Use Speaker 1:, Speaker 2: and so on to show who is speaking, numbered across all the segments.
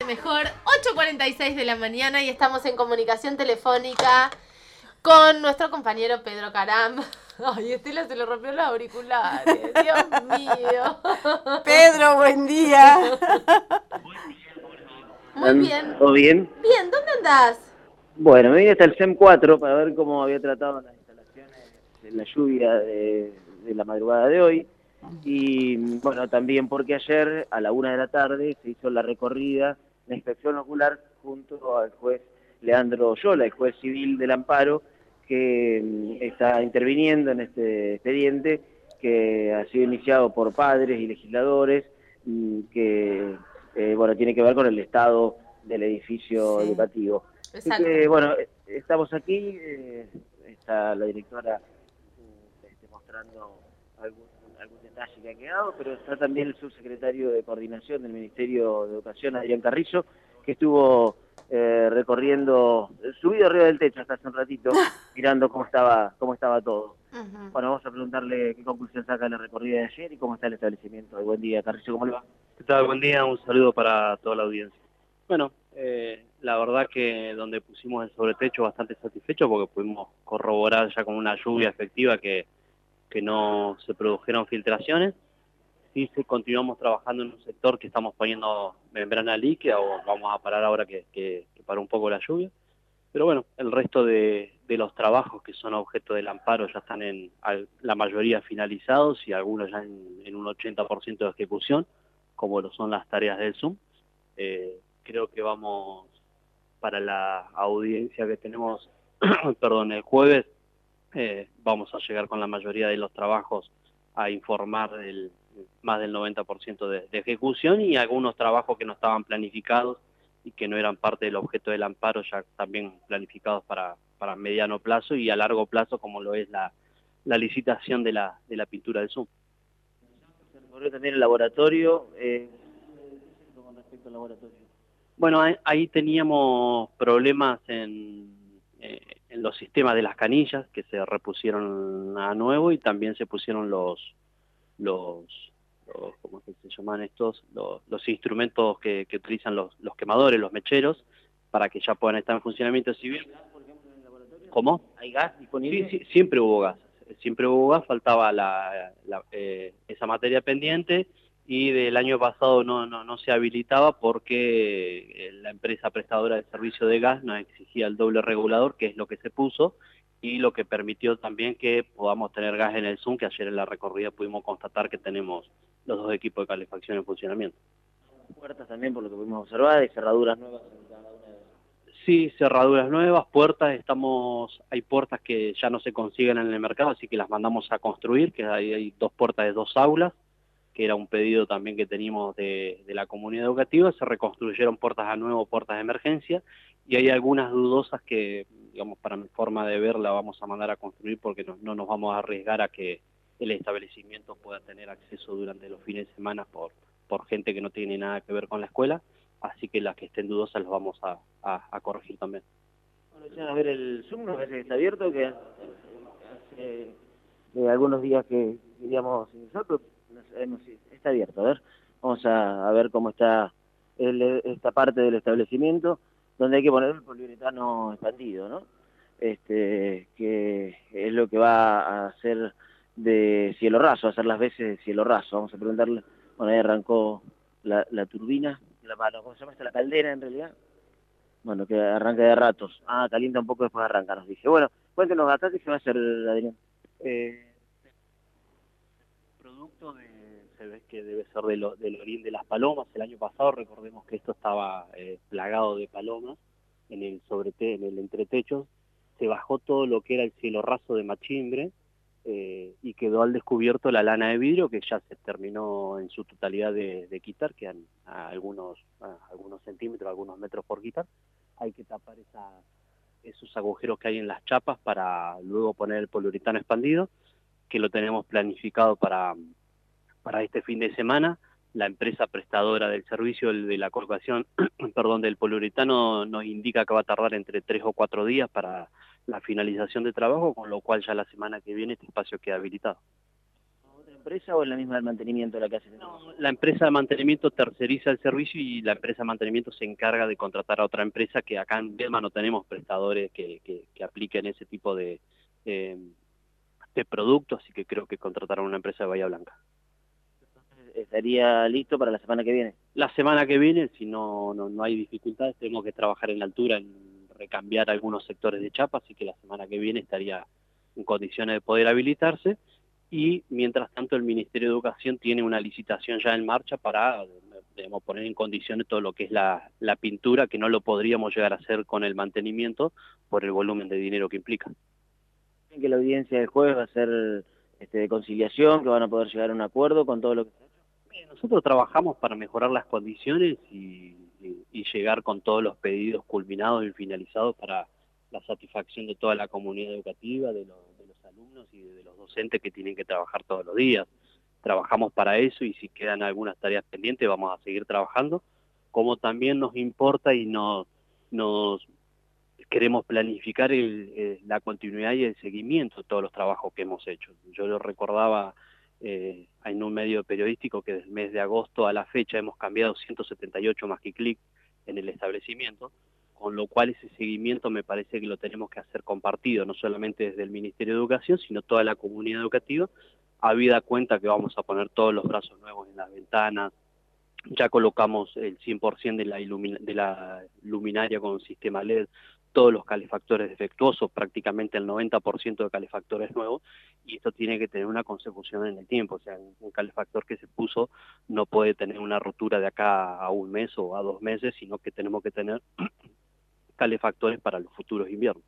Speaker 1: mejor, 8:46 de la mañana y estamos en comunicación telefónica con nuestro compañero Pedro Caram. Ay, Estela se le rompió los auriculares, Dios mío.
Speaker 2: Pedro, buen día.
Speaker 1: Muy bien.
Speaker 3: ¿Todo bien?
Speaker 1: Bien, ¿dónde andás?
Speaker 3: Bueno, me vine hasta el SEM 4 para ver cómo había tratado las instalaciones en la lluvia de la madrugada de hoy. Y bueno, también porque ayer a la 1 de la tarde se hizo la recorrida, la inspección ocular junto al juez Leandro Yola, el juez civil del amparo, que está interviniendo en este expediente que ha sido iniciado por padres y legisladores, que bueno, tiene que ver con el estado del edificio educativo. Así
Speaker 1: Exacto.
Speaker 3: que, bueno, estamos aquí, está la directora mostrando algún detalle que ha quedado, pero está también el subsecretario de Coordinación del Ministerio de Educación, Adrián Carrizo, que estuvo recorriendo, subido arriba del techo hasta hace un ratito, mirando cómo estaba todo. Bueno, vamos a preguntarle qué conclusión saca de la recorrida de ayer y cómo está el establecimiento. Buen día, Carrizo, ¿cómo le va?
Speaker 4: ¿Qué tal? Buen día, un saludo para toda la audiencia. Bueno, la verdad que donde pusimos el sobretecho bastante satisfecho porque pudimos corroborar ya con una lluvia efectiva que no se produjeron filtraciones. Sí, continuamos trabajando en un sector que estamos poniendo membrana líquida o vamos a parar ahora que paró un poco la lluvia. Pero bueno, el resto de los trabajos que son objeto del amparo ya están la mayoría finalizados y algunos ya en un 80% de ejecución, como lo son las tareas del Zoom. Creo que vamos para la audiencia que tenemos, perdón, el jueves, vamos a llegar con la mayoría de los trabajos a informar más del 90% de ejecución y algunos trabajos que no estaban planificados y que no eran parte del objeto del amparo ya también planificados para mediano plazo y a largo plazo, como lo es la licitación de la pintura del Zoom.
Speaker 3: Se recorrió también el laboratorio, con respecto al laboratorio.
Speaker 4: Bueno, ahí teníamos problemas en los sistemas de las canillas que se repusieron a nuevo y también se pusieron los ¿cómo se llaman estos? Los instrumentos que utilizan los quemadores, los mecheros, para que ya puedan estar en funcionamiento civil. ¿Cómo?
Speaker 3: ¿Hay gas disponible?
Speaker 4: Sí, siempre hubo gas, faltaba esa materia pendiente y del año pasado no se habilitaba porque la empresa prestadora de servicio de gas nos exigía el doble regulador, que es lo que se puso, y lo que permitió también que podamos tener gas en el Zoom, que ayer en la recorrida pudimos constatar que tenemos los dos equipos de calefacción en funcionamiento.
Speaker 3: Puertas también, por lo que pudimos observar, y cerraduras nuevas en cada una de ellas.
Speaker 4: Sí, cerraduras nuevas, puertas, hay puertas que ya no se consiguen en el mercado, así que las mandamos a construir, que hay 2 puertas de 2 aulas, que era un pedido también que teníamos de la comunidad educativa. Se reconstruyeron puertas a nuevo, puertas de emergencia, y hay algunas dudosas que, digamos, para mi forma de ver, la vamos a mandar a construir porque no nos vamos a arriesgar a que el establecimiento pueda tener acceso durante los fines de semana por gente que no tiene nada que ver con la escuela, así que las que estén dudosas las vamos a corregir también.
Speaker 3: Bueno, a ver el Zoom, nos parece que está abierto, que hace algunos días que queríamos ingresar, pero no sabemos si está abierto. A ver, vamos a ver cómo está esta parte del establecimiento, donde hay que poner el poliuretano expandido, ¿no? Que es lo que va a hacer de cielo raso, a hacer las veces de cielo raso. Vamos a preguntarle, bueno, ahí arrancó la turbina, ¿cómo se llama esta? La caldera en realidad. Bueno, que arranca de ratos. Calienta un poco, después arranca, nos dice. Bueno, cuéntenos acá qué se va a hacer, Adrián.
Speaker 4: Producto se ve que debe ser del orín de las palomas. El año pasado, recordemos que esto estaba plagado de palomas en el entretecho. Se bajó todo lo que era el cielo raso de machimbre y quedó al descubierto la lana de vidrio, que ya se terminó en su totalidad de quitar, quedan algunos centímetros, algunos metros por quitar. Hay que tapar esos agujeros que hay en las chapas para luego poner el poliuretano expandido, que lo tenemos planificado para este fin de semana. La empresa prestadora del servicio de la colocación del poliuretano nos indica que va a tardar entre 3 o 4 días para la finalización de trabajo, con lo cual ya la semana que viene este espacio queda habilitado.
Speaker 3: Otra empresa o es la misma del mantenimiento la que hace?
Speaker 4: No, la empresa de mantenimiento terceriza el servicio y la empresa de mantenimiento se encarga de contratar a otra empresa, que acá en Viedma no tenemos prestadores que apliquen ese tipo de productos, así que creo que contrataron una empresa de Bahía Blanca.
Speaker 3: ¿Estaría listo para la semana que viene?
Speaker 4: La semana que viene, si no hay dificultades, tenemos que trabajar en la altura, en recambiar algunos sectores de chapa, así que la semana que viene estaría en condiciones de poder habilitarse. Y mientras tanto el Ministerio de Educación tiene una licitación ya en marcha para, digamos, poner en condiciones todo lo que es la pintura, que no lo podríamos llegar a hacer con el mantenimiento por el volumen de dinero que implica.
Speaker 3: ¿Creen que la audiencia del jueves va a ser de conciliación, que van a poder llegar a un acuerdo con todo lo que se ha hecho?
Speaker 4: Bien, nosotros trabajamos para mejorar las condiciones y llegar con todos los pedidos culminados y finalizados para la satisfacción de toda la comunidad educativa, de los alumnos y de los docentes que tienen que trabajar todos los días. Trabajamos para eso y si quedan algunas tareas pendientes vamos a seguir trabajando, como también nos importa y nos queremos planificar la continuidad y el seguimiento de todos los trabajos que hemos hecho. Yo lo recordaba en un medio periodístico que desde el mes de agosto a la fecha hemos cambiado 178 masquiclic en el establecimiento, con lo cual ese seguimiento me parece que lo tenemos que hacer compartido, no solamente desde el Ministerio de Educación, sino toda la comunidad educativa, habida cuenta que vamos a poner todos los brazos nuevos en las ventanas, ya colocamos el 100% de la luminaria con sistema LED, todos los calefactores defectuosos, prácticamente el 90% de calefactores nuevos, y esto tiene que tener una consecución en el tiempo, o sea, un calefactor que se puso no puede tener una rotura de acá a un mes o a 2 meses, sino que tenemos que tener calefactores para los futuros inviernos.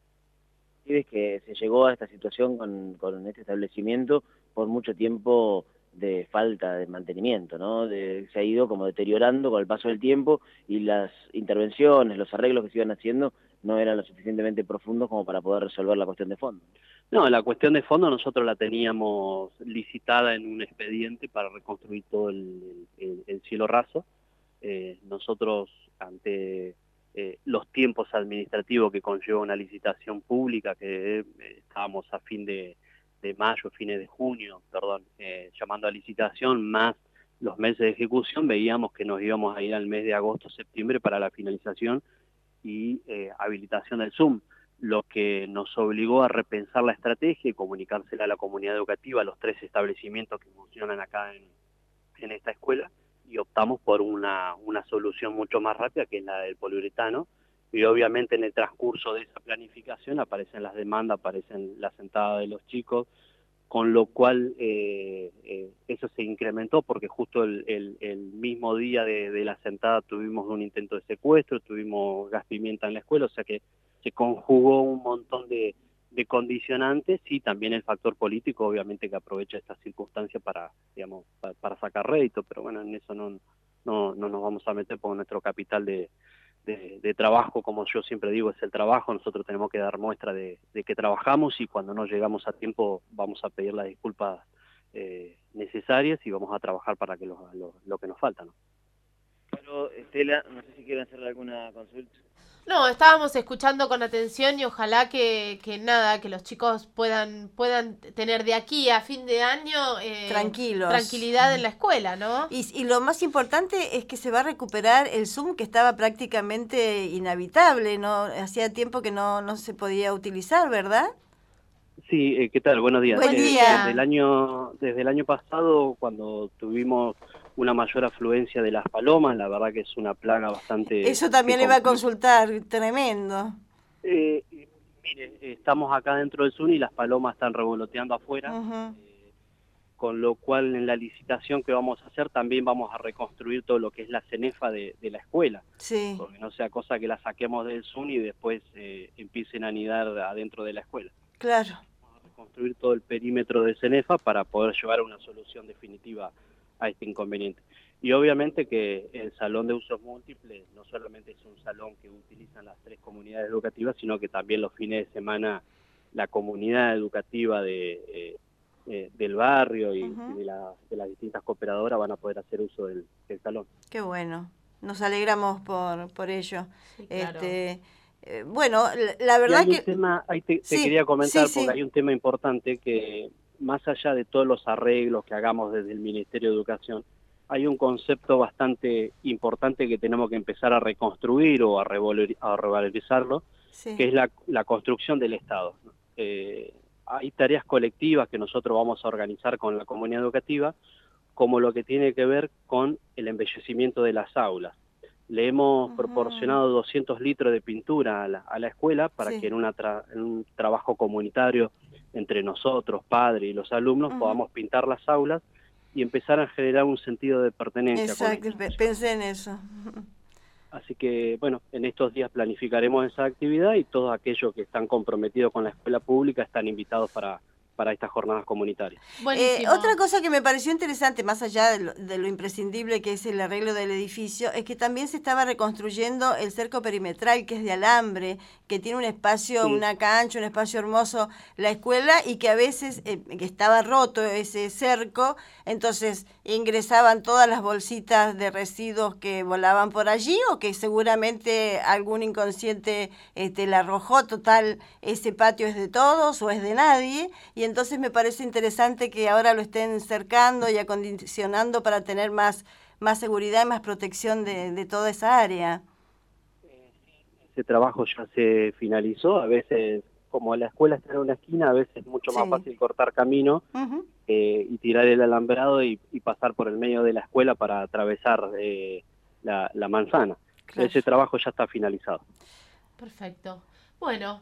Speaker 3: ¿Y ves que se llegó a esta situación con este establecimiento por mucho tiempo de falta de mantenimiento, ¿no? Se ha ido como deteriorando con el paso del tiempo y las intervenciones, los arreglos que se iban haciendo no eran lo suficientemente profundos como para poder resolver la cuestión de fondo?
Speaker 4: No, la cuestión de fondo nosotros la teníamos licitada en un expediente para reconstruir todo el cielo raso. Nosotros, ante los tiempos administrativos que conlleva una licitación pública, que estábamos a fin de mayo, fines de junio, llamando a licitación, más los meses de ejecución, veíamos que nos íbamos a ir al mes de agosto, septiembre para la finalización y habilitación del Zoom, lo que nos obligó a repensar la estrategia y comunicársela a la comunidad educativa, a los 3 establecimientos que funcionan acá en esta escuela, y optamos por una solución mucho más rápida, que es la del poliuretano, y obviamente en el transcurso de esa planificación aparecen las demandas, aparecen las sentadas de los chicos, con lo cual eso se incrementó porque justo el mismo día de la sentada tuvimos un intento de secuestro, tuvimos gas pimienta en la escuela, o sea que se conjugó un montón de condicionantes y también el factor político, obviamente, que aprovecha estas circunstancias para sacar rédito, pero bueno, en eso no nos vamos a meter porque nuestro capital de trabajo, como yo siempre digo, es el trabajo. Nosotros tenemos que dar muestra de que trabajamos y cuando no llegamos a tiempo vamos a pedir las disculpas necesarias y vamos a trabajar para que lo que nos falta, ¿no?
Speaker 3: Bueno, Estela, no sé si quieren hacerle alguna consulta.
Speaker 1: No, estábamos escuchando con atención y ojalá que los chicos puedan tener de aquí a fin de año tranquilidad en la escuela, ¿no?
Speaker 2: Y lo más importante es que se va a recuperar el Zoom, que estaba prácticamente inhabitable, ¿no? Hacía tiempo que no se podía utilizar, ¿verdad?
Speaker 4: Sí, ¿qué tal? Buenos días.
Speaker 2: Buen día.
Speaker 4: Desde el año pasado, cuando tuvimos una mayor afluencia de las palomas, la verdad que es una plaga bastante...
Speaker 2: Eso también le iba a consultar, tremendo.
Speaker 4: Mire, estamos acá dentro del Zoom y las palomas están revoloteando afuera, con lo cual en la licitación que vamos a hacer también vamos a reconstruir todo lo que es la cenefa de la escuela,
Speaker 2: sí,
Speaker 4: porque no sea cosa que la saquemos del Zoom y después empiecen a anidar adentro de la escuela.
Speaker 2: Claro.
Speaker 4: Vamos a reconstruir todo el perímetro de cenefa para poder llevar a una solución definitiva a este inconveniente. Y obviamente que el salón de usos múltiples no solamente es un salón que utilizan las 3 comunidades educativas, sino que también los fines de semana la comunidad educativa del barrio y de las distintas cooperadoras van a poder hacer uso del salón.
Speaker 2: Qué bueno, nos alegramos por ello.
Speaker 1: Sí, claro.
Speaker 2: Bueno, la verdad
Speaker 4: que... te quería comentar, porque hay un tema importante que más allá de todos los arreglos que hagamos desde el Ministerio de Educación, hay un concepto bastante importante que tenemos que empezar a reconstruir o a revalorizarlo,
Speaker 2: Sí.
Speaker 4: que es la construcción del Estado, ¿no? Hay tareas colectivas que nosotros vamos a organizar con la comunidad educativa, como lo que tiene que ver con el embellecimiento de las aulas. Le hemos proporcionado 200 litros de pintura a la escuela para
Speaker 2: Sí.
Speaker 4: que en un trabajo comunitario entre nosotros, padres y los alumnos, podamos pintar las aulas y empezar a generar un sentido de pertenencia.
Speaker 2: Exacto, pensé en eso.
Speaker 4: Así que, bueno, en estos días planificaremos esa actividad y todos aquellos que están comprometidos con la escuela pública están invitados para estas jornadas comunitarias.
Speaker 1: Buenísimo.
Speaker 2: Otra cosa que me pareció interesante, más allá de lo imprescindible que es el arreglo del edificio, es que también se estaba reconstruyendo el cerco perimetral, que es de alambre, que tiene un espacio, una cancha, un espacio hermoso, la escuela, y que a veces que estaba roto ese cerco, entonces ingresaban todas las bolsitas de residuos que volaban por allí, o que seguramente algún inconsciente la arrojó. Total, ese patio es de todos o es de nadie, y entonces me parece interesante que ahora lo estén cercando y acondicionando para tener más seguridad y más protección de toda esa área.
Speaker 4: Ese trabajo ya se finalizó. A veces, como la escuela está en una esquina, a veces es mucho más fácil cortar camino y tirar el alambrado y pasar por el medio de la escuela para atravesar la manzana. Claro. Ese trabajo ya está finalizado.
Speaker 1: Perfecto. Bueno,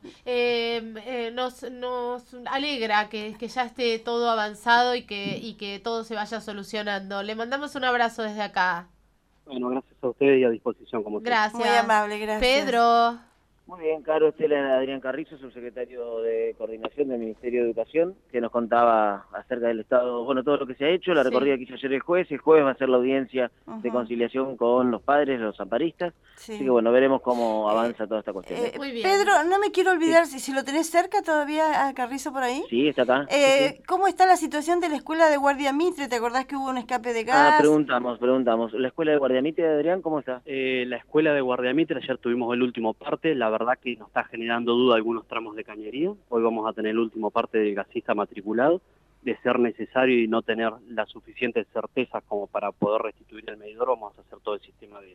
Speaker 1: nos alegra que ya esté todo avanzado y que todo se vaya solucionando. Le mandamos un abrazo desde acá.
Speaker 4: Bueno, gracias a ustedes y a disposición como siempre.
Speaker 1: Gracias.
Speaker 2: Muy amable, gracias.
Speaker 1: Pedro.
Speaker 3: Muy bien, Caro, Estela, Adrián Carrizo, subsecretario de Coordinación del Ministerio de Educación, que nos contaba acerca del Estado, bueno, todo lo que se ha hecho, la recorrida que hizo ayer el jueves va a ser la audiencia de conciliación con los padres, los amparistas, así que bueno, veremos cómo avanza toda esta cuestión.
Speaker 1: Muy bien.
Speaker 2: Pedro, no me quiero olvidar, si lo tenés cerca todavía a Carrizo por ahí.
Speaker 3: Sí, está acá.
Speaker 2: ¿Cómo está la situación de la escuela de Guardia Mitre? ¿Te acordás que hubo un escape de gas?
Speaker 3: Preguntamos. ¿La escuela de Guardia Mitre, Adrián, cómo está?
Speaker 4: La escuela de Guardia Mitre, ayer tuvimos el último parte, la verdad que nos está generando duda algunos tramos de cañería. Hoy vamos a tener el último parte del gasista matriculado. De ser necesario y no tener las suficientes certezas como para poder restituir el medidor, vamos a hacer todo el sistema de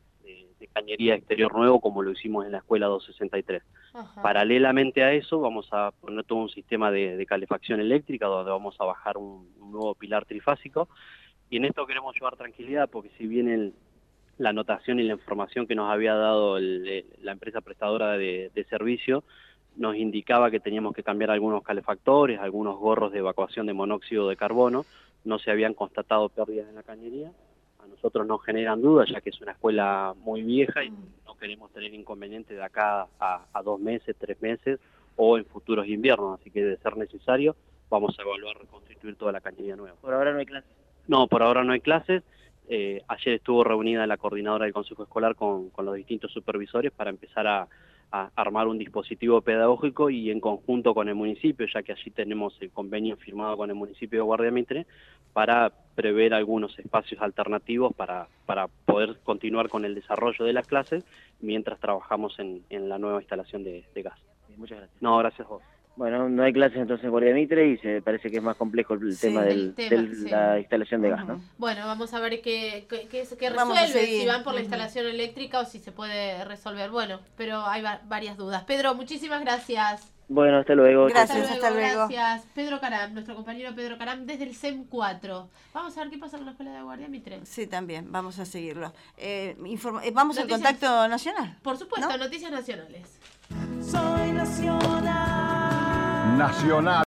Speaker 4: cañería exterior nuevo como lo hicimos en la escuela 263. Paralelamente a eso vamos a poner todo un sistema de calefacción eléctrica donde vamos a bajar un nuevo pilar trifásico, y en esto queremos llevar tranquilidad porque si bien la anotación y la información que nos había dado la empresa prestadora de servicio nos indicaba que teníamos que cambiar algunos calefactores, algunos gorros de evacuación de monóxido de carbono, no se habían constatado pérdidas en la cañería. A nosotros nos generan dudas, ya que es una escuela muy vieja y no queremos tener inconvenientes de acá a 2 meses, 3 meses o en futuros inviernos, así que de ser necesario vamos a evaluar reconstituir toda la cañería nueva.
Speaker 3: ¿Por ahora no hay clases?
Speaker 4: No, por ahora no hay clases. Ayer estuvo reunida la coordinadora del Consejo Escolar con los distintos supervisores para empezar a armar un dispositivo pedagógico y en conjunto con el municipio, ya que allí tenemos el convenio firmado con el municipio de Guardia Mitre, para prever algunos espacios alternativos para poder continuar con el desarrollo de las clases mientras trabajamos en la nueva instalación de gas.
Speaker 3: Muchas gracias.
Speaker 4: No, gracias a vos.
Speaker 3: Bueno, no hay clases entonces en Guardia Mitre y se parece que es más complejo el tema de la instalación de gas, ¿no?
Speaker 1: Bueno, vamos a ver qué resuelve, si van por la instalación eléctrica o si se puede resolver. Bueno, pero hay varias dudas. Pedro, muchísimas gracias.
Speaker 3: Bueno, hasta luego.
Speaker 2: Gracias, hasta luego.
Speaker 1: Gracias. Pedro Caram, nuestro compañero Pedro Caram, desde el CEM 4. Vamos a ver qué pasa con la escuela de Guardia Mitre.
Speaker 2: Sí, también, vamos a seguirlo. Vamos al contacto nacional.
Speaker 1: Por supuesto, ¿no? Noticias nacionales.
Speaker 5: Soy nacional.